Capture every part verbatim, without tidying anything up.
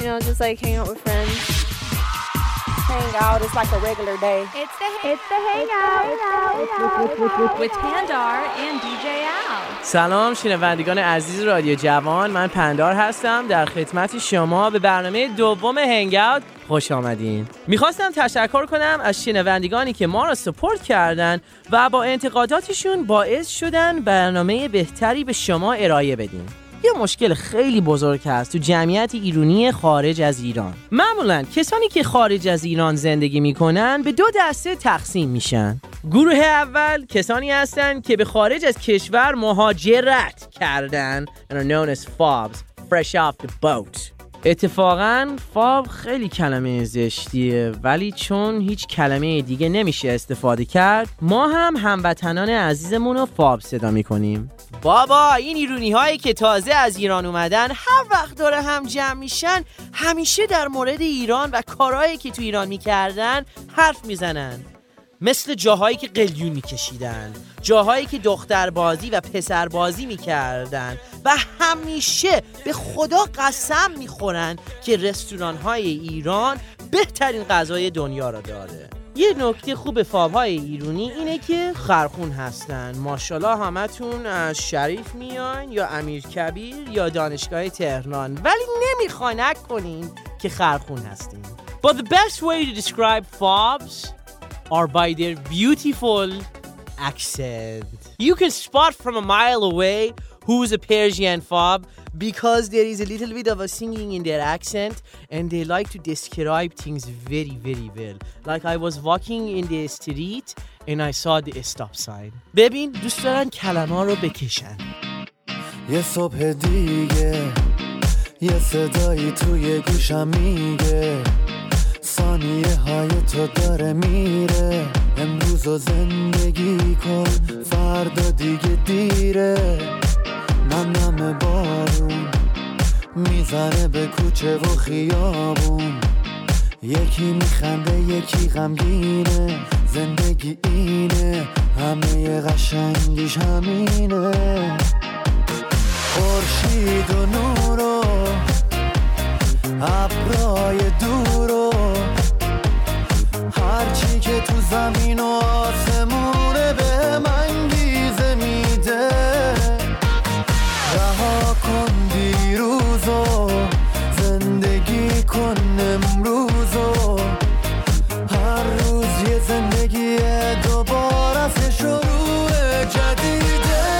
You know, just like hang out with friends. Hang out is like a regular day. It's the, it's the hangout with Pandar and دی جی Al. سلام شنوندگان عزیز رادیو جوان، من پندار هستم. در خدمت شما به برنامه دوم هنگاوت خوش آمدین. میخواستم تشکر کنم از شنوندگانی که ما را سپورت کردن و با انتقاداتشون باعث شدن برنامه بهتری به شما ارائه بدیم. یه مشکل خیلی بزرگ هست تو جمعیت ایرانی خارج از ایران. معمولاً کسانی که خارج از ایران زندگی میکنن به دو دسته تقسیم میشن. گروه اول کسانی هستن که به خارج از کشور مهاجرت کردن and are known as fobs, fresh off the boat. اتفاقاً فاب خیلی کلمه زشتیه، ولی چون هیچ کلمه دیگه نمیشه استفاده کرد، ما هم هموطنان عزیزمون رو فاب صدا میکنیم. بابا این ایرانی هایی که تازه از ایران اومدن هر وقت داره هم جمع میشن همیشه در مورد ایران و کارهایی که تو ایران میکردن حرف میزنن، مثل جاهایی که قلیون میکشیدن، جاهایی که دختربازی و پسربازی میکردن و همیشه به خدا قسم میخورن که رستوران‌های ایران بهترین غذای دنیا را داره. یه نکته خوب فاب‌های ایرانی اینه که خرخون هستن. ماشاءالله همتون از شریف میان یا امیرکبیر یا دانشگاه تهران، ولی نمیخواین کنین که خرخون هستین. But the best way to describe fobs are by their beautiful accent. You can spot from a mile away who's a Persian fob because there is a little bit of a singing in their accent and they like to describe things very very well. Like I was walking in the street and I saw the stop sign. ببین دوست دارن کلمه رو بکشن. یه صبح دیگه یه صدایی توی گوشم میگه ثانیه های تو داره میره، امروز رو زندگی کن فردا دیگه دیره. نم نم بارون میزنه به کوچه و خیابون، یکی میخنده یکی غمگینه، زندگی اینه همه قشنگیش همینه. خورشید و نور و ابرای دور و هرچی که تو زمین و آسمونه به من گیزه میده. رها کن دیروز و زندگی کن امروز و هر روز یه زندگی دوباره از شروع جدیده.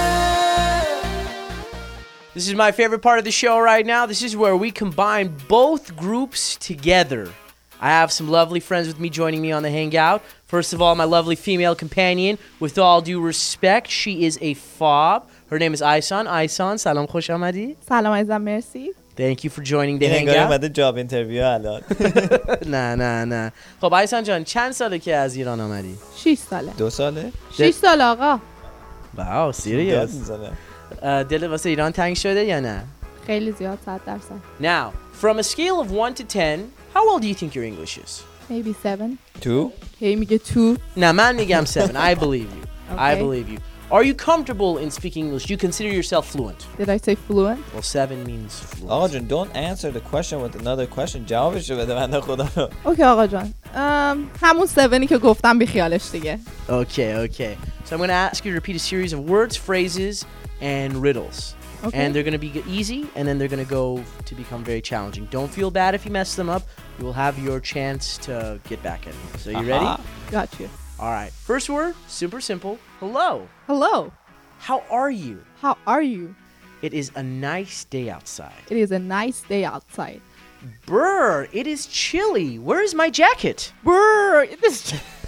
This is my favorite part of the show right now. This is where we combine both groups together. I have some lovely friends with me joining me on the hangout. First of all, my lovely female companion. With all due respect, she is a fob. Her name is Aysan. Aysan, salam khosh amadi. سلام عزیزم، مرسی. Thank you for joining the hangout. hangout. اومده جاب اینترویو الان. نه نه نه. خب آیسان جان چند ساله که از ایران آمدی؟ شش ساله. دو ساله؟ شش سال آقا. واو سیریس. دل واسه ایران تنگ شده یا نه؟ خیلی زیاد، صد درصد. Now, from a scale of one to ten, how well do you think your English is? Maybe seven. Two? هی میگه two. نه من میگم seven. I believe you. Okay. I believe you. Are you comfortable in speaking English? Do you consider yourself fluent? Did I say fluent? Well, seven means fluent. آقا جان don't answer the question with another question. جوابش بده بنده خدا رو. اوکی آقا جان. um, همون sevenی که گفتم بی خیالش دیگه. Okay, okay. So I'm going to ask you to repeat a series of words, phrases, and riddles. Okay. And they're going to be easy, and then they're going to go to become very challenging. Don't feel bad if you mess them up. You will have your chance to get back at me. So you Uh-huh. ready? Got you. All right. First word, super simple. Hello. Hello. How are you? How are you? It is a nice day outside. It is a nice day outside. Brr, it is chilly. Where is my jacket? Brr, it is.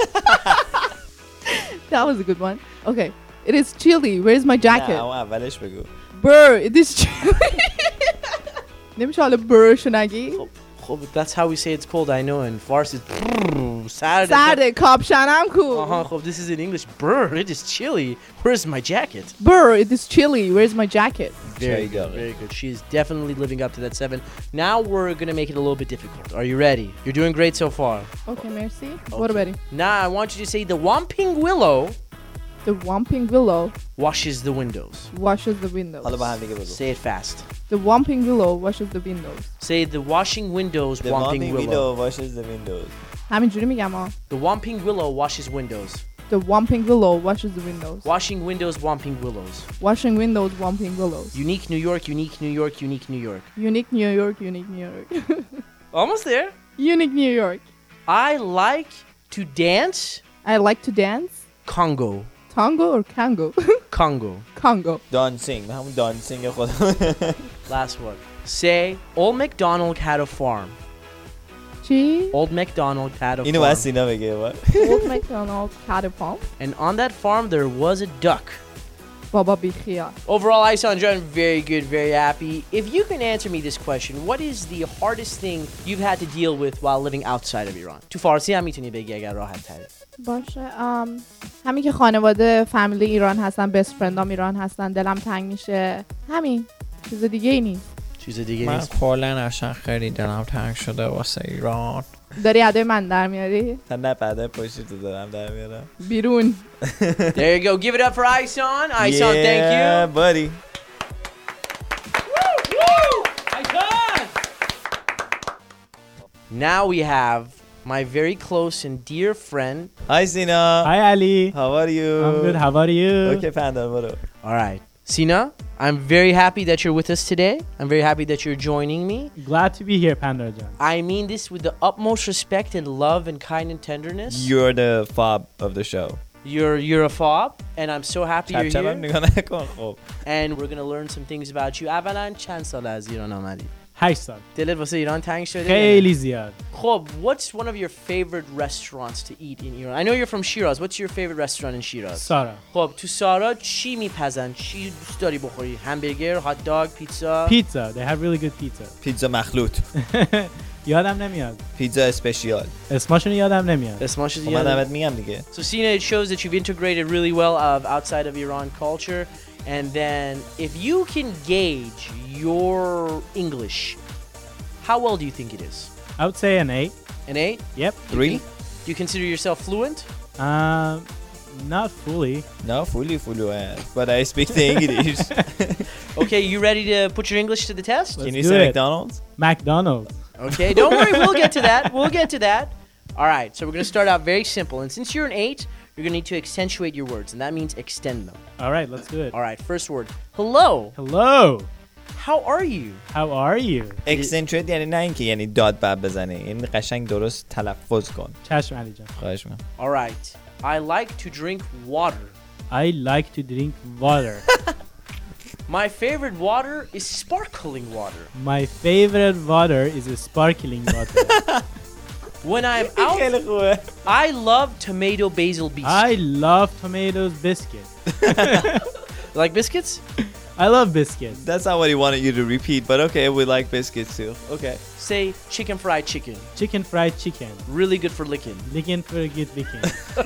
That was a good one. Okay. It is chilly. Where's my jacket? نه اون اولش بگو. Brr, it is chilly. نمیشه حالا برشو نگی؟ خب, that's how we say it's cold. I know in Farsi it's brr, سرده. سرده کاپشنم کو. Uh-huh, خب, this is in English. Brr, it is chilly. Where's my jacket? Brr, it is chilly. Where's my jacket? Very good, very good. She is definitely living up to that seven. Now we're going to make it a little bit difficult. Are you ready? You're doing great so far. Okay, merci. Okay. What about it? Now I want you to say the Whomping Willow The Whomping Willow washes the windows. washes the windows. حالا با هم دیگه بگو. Say it fast. The Whomping Willow washes the windows. Say the washing windows, The Whomping Whomping Willow. Willow washes the windows. همینجوری میگم ها. The Whomping Willow washes windows. The Whomping Willow washes the windows. Washing windows, Whomping Willows. Washing windows, Whomping willows. Unique New York, unique New York, unique New York. Unique New York, unique New York. Almost there. Unique New York. I like to dance I like to dance. Congo. Tango or Congo? Congo. Congo. دانسینگ همون دانسینگ خودم. Last one. Say, Old MacDonald had a farm. چی؟ Old MacDonald had a اینو باید farm. سینا بگه بار. Old MacDonald had a farm. And on that farm there was a duck. بابا بیخیال. Overall, Isan John, very good, very happy. If you can answer me this question, what is the hardest thing you've had to deal with while living outside of Iran? تو فارسی هم میتونی بگی اگر راحت تره. باشه ام همین که خانواده فامیلی ایران هستن، بست فرندام ایران هستن، دلم تنگ میشه. همین. چیز دیگه ای نیست. چیز دیگه من نیست. کلا اصلا خیلی دلم تنگ شده واسه ایران. داری ادای من در میاری؟ تا نه بعدا پشت تو دارم در میارم. بیرون. There you go. Give it up for Isan. Isan, thank you. Yeah, buddy. Now we have my very close and dear friend. Hi Sina. Hi Ali. How are you? I'm good. How are you? Okay, پندار برو. All right. Sina, I'm very happy that you're with us today. I'm very happy that you're joining me. Glad to be here, Pandarjan. I mean this with the utmost respect and love and kind and tenderness. You're the fob of the show. You're you're a fob, and I'm so happy چپ you're چپم here. نگاه نکن خب. And we're gonna learn some things about you. اولا چند سال از ایران آمدی؟ هشت سال. دلت واسه ایران تنگ شده؟ خیلی زیاد. خب, what's one of your favorite restaurants to eat in Iran? I know you're from Shiraz. What's your favorite restaurant in Shiraz? سارا. خب تو سارا چی میپزن؟ چی دوست داری بخوری؟ همبرگر، هات داگ، پیتزا؟ Pizza. They have really good pizza. پیتزا مخلوط. یادم نمیاد. پیتزا اسپشیال. اسمشون یادم نمیاد. اسمش خب من دمت میگم دیگه. So Sina, it shows that you've integrated really well of outside of Iran culture. And then if you can gauge your English, how well do you think it is? I would say an eight. An eight? Yep. Three? Do you consider yourself fluent? Um, not fully. No, fully fluent. But I speak the English. Okay, you ready to put your English to the test? Let's Can you do say it. McDonald's? McDonald's. Okay, don't worry, we'll get to that. We'll get to that. All right, so we're going to start out very simple. And since you're an eight, you're going to need to accentuate your words, and that means extend them. All right, let's do it. All right, first word. Hello. Hello. How are you? How are you? Accentuate یعنی نه اینکه یعنی داد بعد بزنه. این قشنگ درست تلفظ کن. چشم علی جان. خواهش می‌کنم. All right. I like to drink water. I like to drink water. My favorite water is sparkling water. My favorite water is a sparkling water. When I'm out, خیلی خوبه. I love tomato basil biscuit. I love tomatoes biscuit. Like biscuits? I love biscuits. That's not what he wanted you to repeat, but okay, we like biscuits too. Okay. Say chicken fried chicken. Chicken fried chicken. Really good for licking. Licking for a good licking.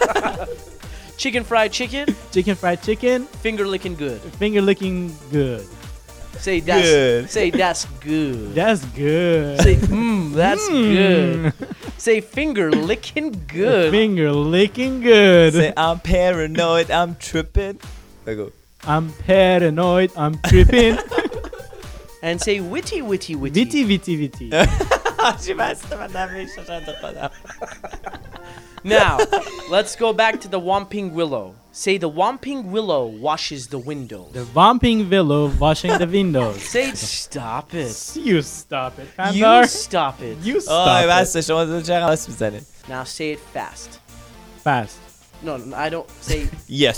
Chicken fried chicken. Chicken fried chicken. Finger licking good. Finger licking good. Say that's Good. Say that's good. That's good. Say mmm, that's Mm. good. Say finger licking good. Finger licking good. Say I'm paranoid, I'm tripping. بگو. I'm paranoid. I'm tripping. And say witty witty witty. Witty witty witty. چی بسته من نمیشه شاید خودم. Now, let's go back to the Whomping Willow. Say the Whomping Willow washes the windows. The Whomping Willow washing the windows. Say stop it. You stop it, You Pandar. stop it. You آه stop it. بسته شما دو چقدر راست میزنید. Now say it fast. Fast. No, no, I don't say. Yes.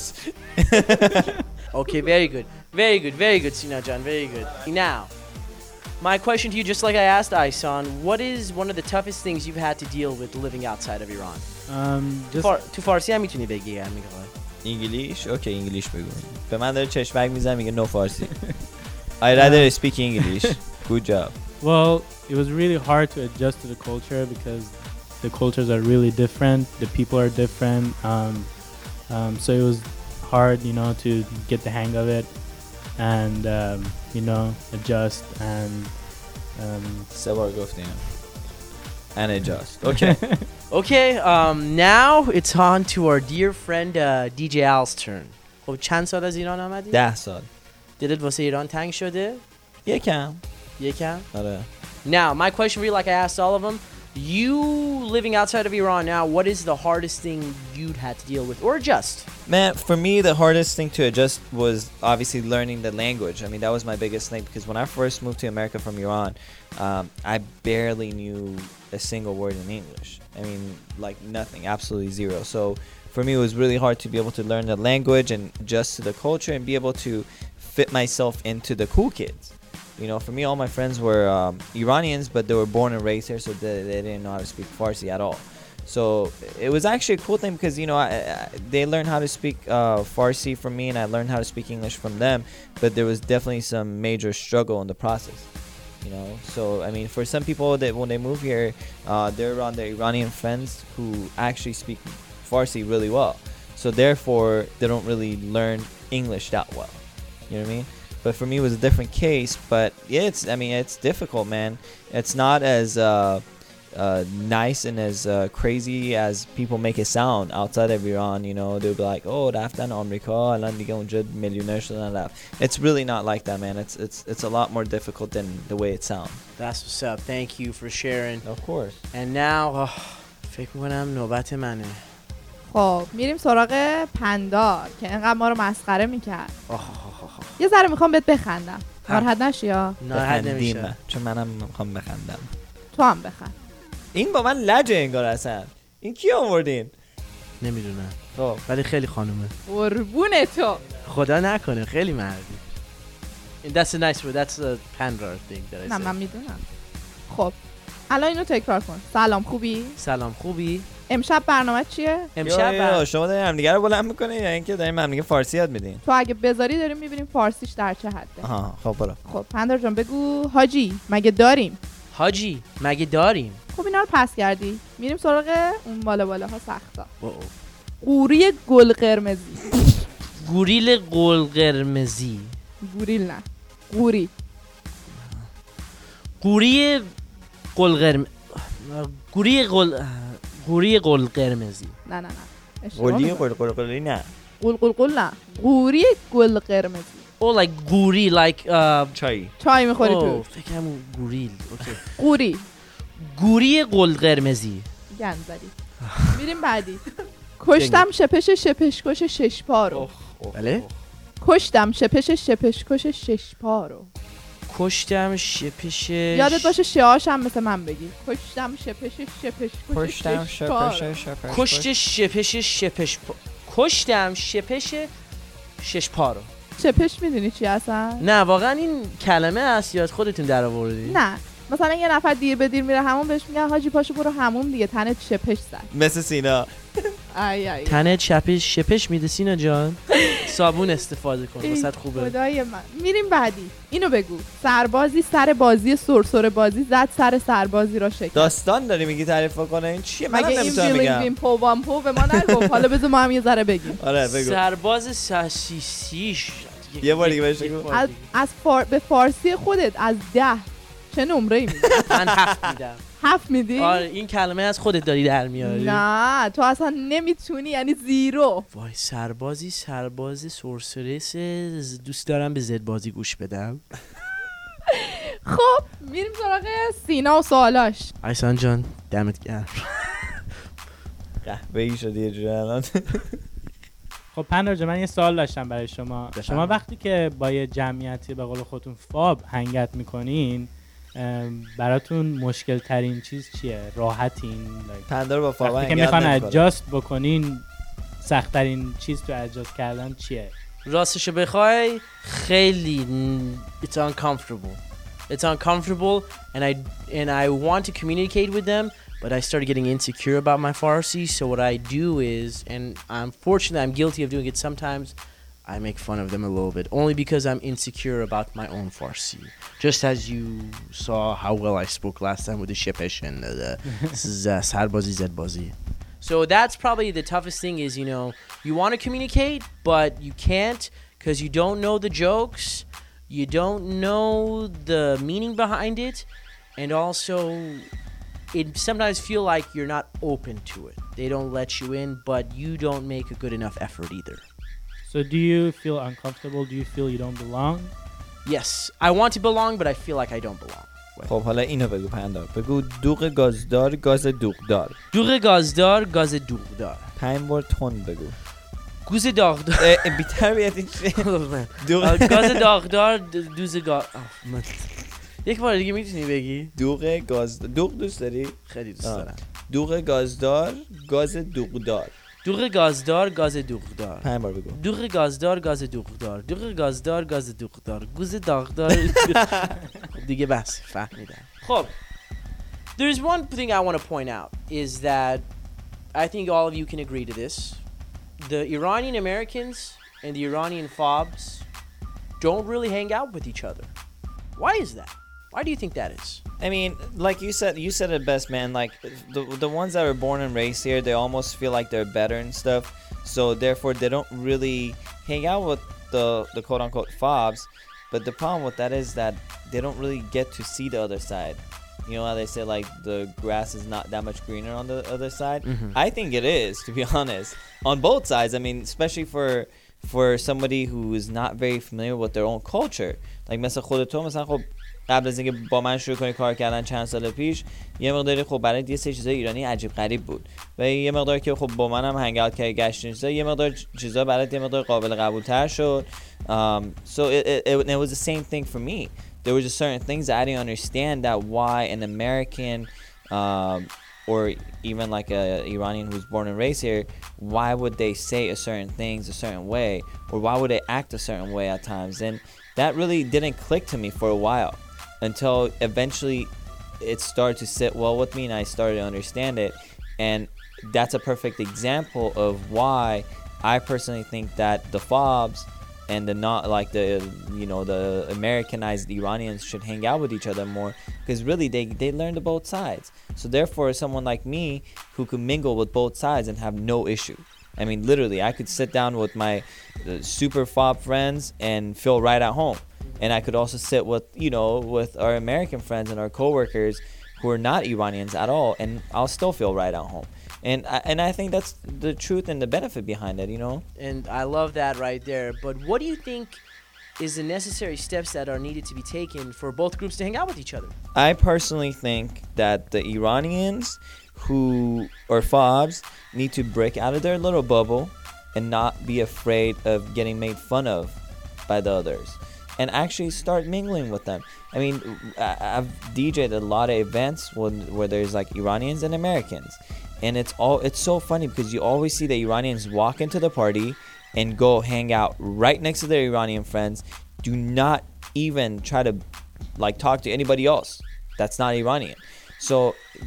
Okay, very good. Very good, very good, Sina Jan, very good. Now, my question to you, just like I asked Isan, what is one of the toughest things you've had to deal with living outside of Iran? Um, just Far, to Farsi هم میتونی بگی هم میخوای. انگلیش؟ اوکی انگلیش بگو. به من داره چشمک میزنه میگه نو فارسی. I rather speak English. Good job. well, it was really hard to adjust to the culture because the cultures are really different. The people are different. Um, um, so it was hard, you know, to get the hang of it and um, you know adjust and. Um, سه بار گفتیم. And adjust. Okay. Okay, um, now it's on to our dear friend uh, دی جی Al's turn. خب چند سال از ایران آمدی؟ ده سال. دلت واسه ایران تنگ شده؟ یکم یکم. آره. Now, my question for you, like I asked all of them, you living outside of Iran now, what is the hardest thing you'd had to deal with or adjust? Man, for me, the hardest thing to adjust was obviously learning the language. I mean, that was my biggest thing because when I first moved to America from Iran, um, I barely knew a single word in English. I mean, like nothing, absolutely zero. So for me, it was really hard to be able to learn the language and adjust to the culture and be able to fit myself into the cool kids. You know, for me, all my friends were um, Iranians, but they were born and raised here, so they, they didn't know how to speak Farsi at all. So it was actually a cool thing because, you know, I, I, they learned how to speak uh, Farsi from me and I learned how to speak English from them, but there was definitely some major struggle in the process, you know. So, I mean, for some people that when they move here, uh, they're around their Iranian friends who actually speak Farsi really well. So therefore, they don't really learn English that well. You know what I mean? But for me, it was a different case. But yeah, it's, I mean, it's difficult, man. It's not as uh, uh, nice and as uh, crazy as people make it sound outside of Iran. You know, they'll be like, oh, رفتن آمریکا الان دیگه اونجا میلیونر شدن رفت. It's really not like that, man. It's it's it's a lot more difficult than the way it sounds. That's what's up. Thank you for sharing. Of course. And now, فکر میکنم نوبت منه. خب میریم سراغ پندار که اینقدر ما رو مسخره میکرد. یه ذره میخوام بهت بخندم. ناراحت نشی یا؟ ناراحت نمیشه. چون منم میخوام بخندم. تو هم بخند. این با من لجه انگار اصلا. این کی آوردین؟ نمیدونم. خب ولی خیلی خانومه. قربون تو. خدا نکنه خیلی مردی. That's a nice word. That's a Pandar thing that I said. نه من میدونم. خب الان اینو تکرار کن. سلام خوبی؟ سلام خوبی؟ امشب برنامه چیه؟ امشب یا بر... یا شما دارین همدیگه رو بلند میکنین یا اینکه دارین همدیگه فارسی یاد میدین؟ تو اگه بذاری داریم میبینیم فارسیش در چه حده. آها خب برو. خب پندار جان بگو حاجی مگه داریم؟ حاجی مگه داریم؟ خب اینا رو پس کردی. میریم سراغ اون بالا بالاها سختا. اوه. قوری گل قرمزی. گوریل گل قرمزی. گوریل نه. قوری. قوری گل قرمزی. گوری گل قوری گل قرمزی. نه نه نه. قولی قل قل قلی نه. قل قل قل نه. قوری گل قرمزی. Oh, like گوری like uh, چای. چای میخوری oh, تو. فکرم گوریل. اوکی. قوری. گوری گل قرمزی. گند زدی. میریم بعدی. کشتم شپش شپشکش شش پا رو. بله؟ کشتم شپش شپشکش شش پا رو. کشتم شپش. یادت باشه شهاش هم مثل من بگی. کشتم شپش شپشکش کشتم شش پا رو. شپش شپش کشت شپش شپش پا. کشتم شپش شش پا رو. شپش میدونی چی اصلا؟ نه واقعا این کلمه است یا خودتون در آوردی؟ نه مثلا یه نفر دیر به دیر میره همون بهش میگن حاجی پاشو برو همون دیگه تنت شپش زد. مثل سینا. ای ای تنت شپش شپش میده سینا جان. صابون استفاده کن واسه خوبه. خدای من. میریم بعدی. اینو بگو. سربازی سر بازی سرسره بازی زد سر سربازی را شکست. داستان داری میگی تعریف کنه این چیه؟ من مگه این نمیتونم ویلینگ بگم. وین پو وان پو به ما نگفت. حالا بذار ما هم یه ذره بگیم. آره بگو. سرباز ساسیسیش. یه بار دیگه بهش بگو. از, از فار... به فارسی خودت از ده چه نمره ای میدی؟ من هفت میدم. هفت میدی؟ آره این کلمه از خودت داری در میاری. نه تو اصلا نمیتونی یعنی زیرو. وای سربازی سرباز سورسرس دوست دارم به زد بازی گوش بدم. خب میریم سراغ سینا و سوالاش. ایسان جان دمت گرم. قهوه‌ای شدی یه جوری الان. خب پندار جان من یه سوال داشتم برای شما. بفرمایید. شما وقتی که با یه جمعیتی به قول خودتون فاب هنگت میکنین براتون مشکل ترین چیز چیه؟ راحتین؟ پندار با فاوا وقتی که میخوان ادجاست بکنین سخت ترین چیز تو ادجاست کردن چیه؟ راستشو بخوای خیلی it's uncomfortable. It's uncomfortable and I and I want to communicate with them but I started getting insecure about my Farsi so what I do is and unfortunately I'm guilty of doing it sometimes I make fun of them a little bit only because I'm insecure about my own Farsi. Just as you saw how well I spoke last time with the Shepesh and the, the Sarbazi Zedbazi. So that's probably the toughest thing is, you know, you want to communicate, but you can't because you don't know the jokes, you don't know the meaning behind it, and also it sometimes feel like you're not open to it. They don't let you in, but you don't make a good enough effort either. So do you feel uncomfortable? Do you feel you don't belong? Yes, I want to belong, but I feel like I don't belong. خب حالا اینو بگو پندار. بگو دوغ گازدار گاز دوغدار. دوغ گازدار گاز دوغدار. پنج بار تند بگو. گوز داغدار. بی‌تربیتی چیه؟ دوغ گاز داغدار دوز گاز. یک بار دیگه میتونی بگی؟ دوغ گاز دوغ دوست داری؟ خیلی دوست دارم. دوغ گازدار گاز دوغدار. دوغ گازدار گاز دوغدار. پنج بار بگو. دوغ گازدار گاز دوغدار. دوغ گازدار گاز دوغدار. گوز داغدار. دیگه بس فهمیدم. خب. There's one thing I want to point out is that I think all of you can agree to this. The Iranian Americans and the Iranian fobs don't really hang out with each other. Why is that? Why do you think that is? I mean, like you said, you said it best, man. Like the the ones that were born and raised here, they almost feel like they're better and stuff. So therefore, they don't really hang out with the the quote unquote fobs. But the problem with that is that they don't really get to see the other side. You know how they say like the grass is not that much greener on the other side? Mm-hmm. I think it is, to be honest, on both sides. I mean, especially for for somebody who is not very familiar with their own culture. Like مثلا خودت مثلا خب قبل از اینکه با من شروع کنی کار کردن چند سال پیش یه مقداری خب برای یه سری چیزای ایرانی عجیب غریب بود و یه مقدار که خب با منم هنگ اوت کردی گشتین چیزا یه مقدار چیزا برات یه مقدار قابل قبول تر شد. um so it, it, it, it was the same thing for me. There were just certain things that I didn't understand that why an American um or even like a Iranian who's born and raised here, why would they say a certain things a certain way, or why would they act a certain way at times? And that really didn't click to me for a while until eventually it started to sit well with me and I started to understand it. And that's a perfect example of why I personally think that the fobs and the not like the you know the Americanized Iranians should hang out with each other more, because really they they learn to both sides. So therefore, someone like me who could mingle with both sides and have no issue. I mean, literally, I could sit down with my uh, super fob friends and feel right at home. And I could also sit with, you know, with our American friends and our coworkers who are not Iranians at all, and I'll still feel right at home. And I, and I think that's the truth and the benefit behind it, you know? And I love that right there. But what do you think is the necessary steps that are needed to be taken for both groups to hang out with each other? I personally think that the Iranians who are fobs need to break out of their little bubble and not be afraid of getting made fun of by the others, and actually start mingling with them. I mean, I've D J'd a lot of events when, where there's like Iranians and Americans, and it's all it's so funny because you always see the Iranians walk into the party and go hang out right next to their Iranian friends. Do not even try to like talk to anybody else that's not Iranian. So,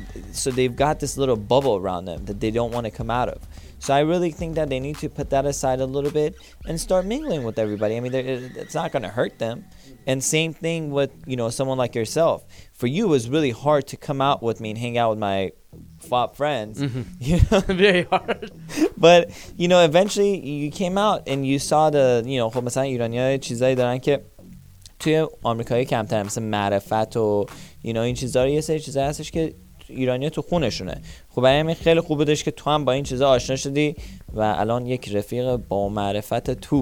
so they've got this little bubble around them that they don't want to come out of. So I really think that they need to put that aside a little bit and start mingling with everybody. I mean, it's not going to hurt them. And same thing with, you know, someone like yourself. For you, it was really hard to come out with me and hang out with my fob friends. Mm-hmm. You know? Very hard. But, you know, eventually you came out and you saw the, you know, خب مثلا ایرانی‌ها چیزایی دارن که توی آمریکایی کمتر، مثل معرفت و you know این چیزا رو یه سری چیزا هستش که ایرانی‌ها تو خونشونه. خب برای همین خیلی خوب بودش که تو هم با این چیزا آشنا شدی و الان یک رفیق با معرفت توپ.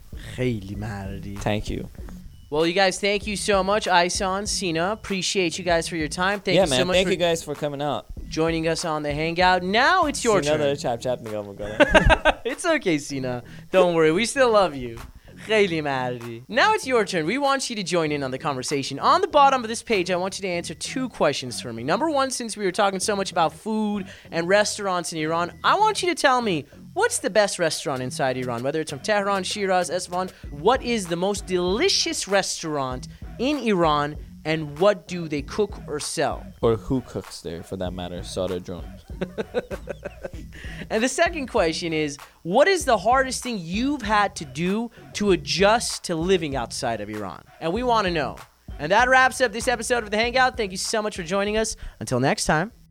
خیلی مردی. Thank you. Well, you guys, thank you so much, Isan, Sina. Appreciate you guys for your time. Thank yeah, you man, so much thank for you guys for coming out. Joining us on the Hangout. Now it's your Sina turn. داره چپ چپ نگاه میکنه. It's okay, Sina. Don't worry. We still love you. خیلی مردی. Now it's your turn. We want you to join in on the conversation. On the bottom of this page, I want you to answer two questions for me. Number one, since we were talking so much about food and restaurants in Iran, I want you to tell me, what's the best restaurant inside Iran? Whether it's from Tehran, Shiraz, Esfahan, what is the most delicious restaurant in Iran, and what do they cook or sell? Or who cooks there, for that matter, Sada Drone. And the second question is, what is the hardest thing you've had to do to adjust to living outside of Iran? And we want to know. And that wraps up this episode of The Hangout. Thank you so much for joining us. Until next time.